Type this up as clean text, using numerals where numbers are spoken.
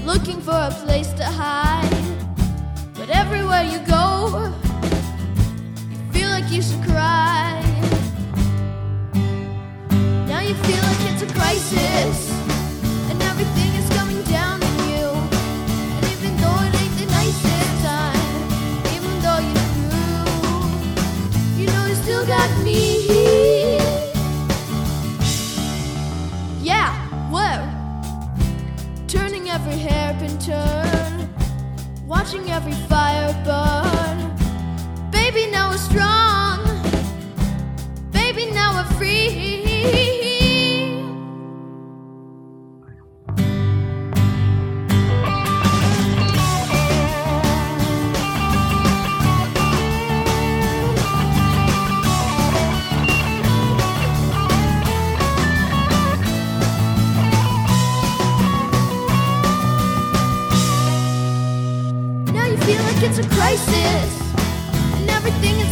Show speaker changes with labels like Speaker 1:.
Speaker 1: looking for a place to hide. But everywhere you go, you feel like you should cry. Now you feel like it's a crisis, and everything is coming down on you. And even though it ain't the nicest time, even though you're through, you know you still got me. Yeah, whoa. Turning every hairpin turn, watching every fire burn. Baby, now we're strong. Baby, now we're free. Feel like it's a crisis, and everything is